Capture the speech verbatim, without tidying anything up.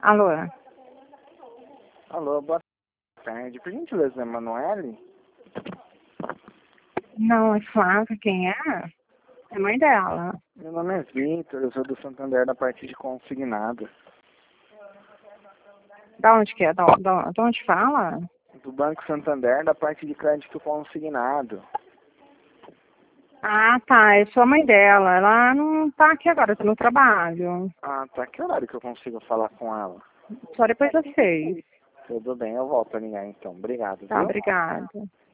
Alô? Alô, boa tarde. Por gentileza, Emanuele? Não, é Flávia, quem é? É mãe dela. Meu nome é Vitor, eu sou do Santander da parte de consignado. Da onde que é? Da, da, da onde fala? Do Banco Santander da parte de crédito consignado. Ah, tá, eu sou a mãe dela. Ela não tá aqui agora, tá no trabalho. Ah, tá. Que horário que eu consigo falar com ela? Só depois das seis. Tudo bem, eu volto a ligar então. Obrigado, Tá, viu? obrigada.